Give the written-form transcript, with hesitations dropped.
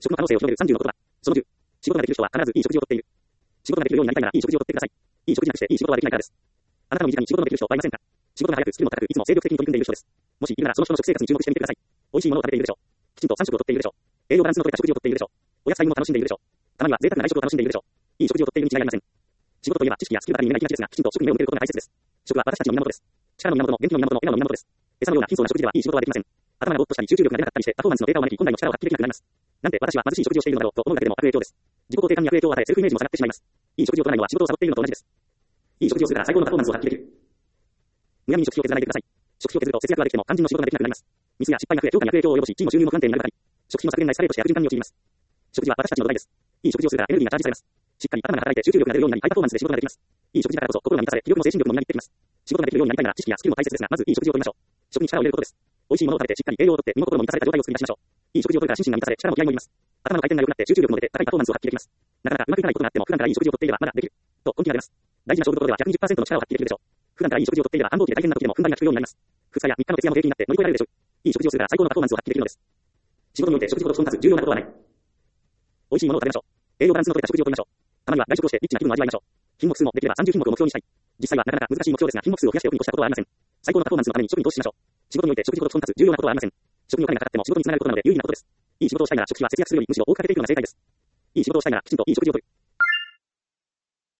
食の可能性を広げる30の言葉。その10。仕事ができる人は必ずいい食事をとっている。仕事ができるようになりたいならいい食事をとってください。いい食事なくしていい仕事はできないからです。あなたの身近に仕事のできる人はいませんか？仕事が早くスキルも高くいつも精力的に取り組んでいる人です。もしいるならその人の食生活に注目してみてください。美味しいものを食べているでしょう。きちんと3食をとっているでしょう。栄養バランスの取れた食事をとっているでしょう。お野菜も楽しんでいるでしょう。たまには贅沢な外食を楽しんでいるでしょう。いい食事をとっているに違いありません。仕事といえば知識やスキルだけに見えない気がちですが、きちんと食に目を向けることが大切です。食は私たちの源です。力の源も元気の源も笑顔の源です。餌のような貧相な食事ではいい仕事はできません。頭がぼーっとしたり集中力が出なかったりしてパフォーマンスの低下を招き本来の力を発揮できなくなります。なんで私は貧しい食事をしているのだろうと思うだけでも悪影響です。自己肯定感に悪影響を与えセルフイメージも下がってしまいます。いい食事を取らないのは仕事をサボっているのと同じです。いい食事をするから最高のパフォーマンスを発揮できる。むやみに食費を削らないでください。食費を削ると節約ができても肝心の仕事ができなくなります。ミスや失敗が増え、評価に悪影響を及ぼし、チームの収入も不安定になるばかり。食費の削減がエスカレートして悪循環に陥ります。食事は私たちの土台です。いい食事をするからエネルギーがチャージされます。しっかり頭が働いて集中力が出るようになりハイパフォーマンスで仕事ができます。いい食事だからこそ心が満たされ、気力も精神力もみなぎってきます。仕事ができるようになりたいなら知識やスキルも大切ですが、まずいい食事をとりましょう。食に力を入れることです。美味しいものを食べてしっかり栄養をとって身も心も満たされた状態を作り出しましょう。いい食事をとるから心身が満たされ力も気合も入ります。頭の回転が良くなって集中力も出て高いパフォーマンスを発揮できます。なかなかうまくいかないことがあっても普段からいい食事をとっていればまだできる。と根気が出ます。大事な勝負どころでは逆に 10% の力を発揮できるでしょう。普段からいい食事をとっていれば繁忙期で大変な時でも踏ん張りが効くようになります。2日や3日の徹夜も平気になって乗り越えられるでしょう。いい食事をするから最高のパフォーマンスを発揮できるのです。仕事において食事ほどそんな重要なことはない。美味しいものを食べましょう。栄養バランスの取れた食事をとりましょう。たまには外食をしてリッチな気分を味わいましょう。品目数もできれば30品目を目標にしたい。実際はなかなか難しい目標ですが、品目数を増やしておくに越したことはありません。最高のパフォーマンスのために食に投資しましょう。仕事において食事ほどそんな重要なことはありません。食にお金がかかっても仕事につながることなので有意義なことです。いい仕事をしたいなら食費は節約するよりむしろ多くかけていくのが正解です。いい仕事をしたいならきちんといい食事をとる。